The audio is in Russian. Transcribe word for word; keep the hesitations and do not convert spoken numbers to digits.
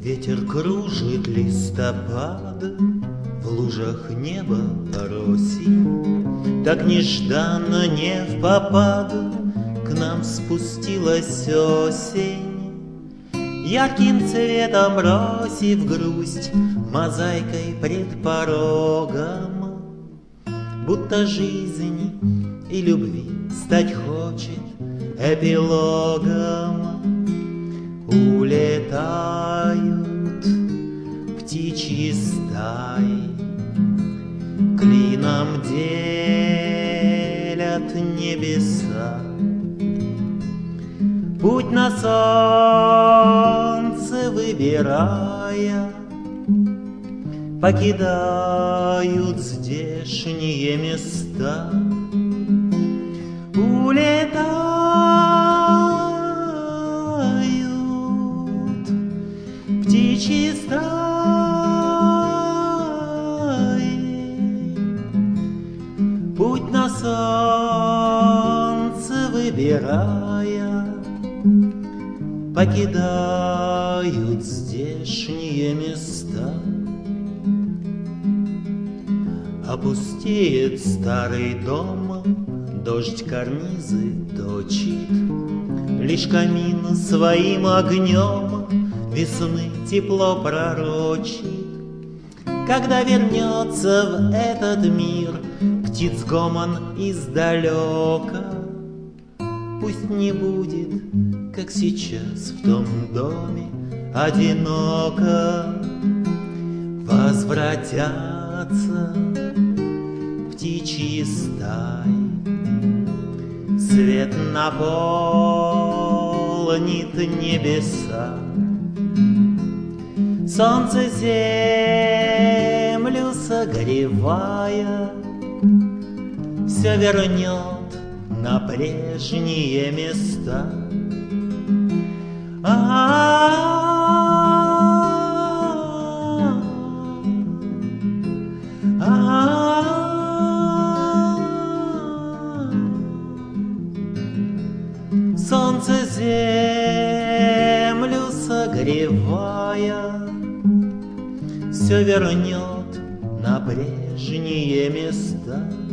Ветер кружит листопад, в лужах неба росень. Так нежданно, не впопад, к нам спустилась осень. Ярким цветом бросив грусть, мозаикой пред порогом, будто жизни и любви стать хочет эпилогом. Улетают птичьи стаи, клином делят небеса. Путь на солнце выбирая, покидают здешние места. Улетают птичьи стаи, путь на солнце выбирая, покидают здешние места. Опустеет старый дом, дождь карнизы точит, лишь камин своим огнем весны тепло пророчит. Когда вернется в этот мир птиц гомон издалека, пусть не будет, как сейчас в том доме, одиноко. Возвратятся птичьи стаи, свет наполнит небеса. Солнце землю согревая, все вернет на прежние места. А-а-а, солнце землю согревая, все вернет на прежние места.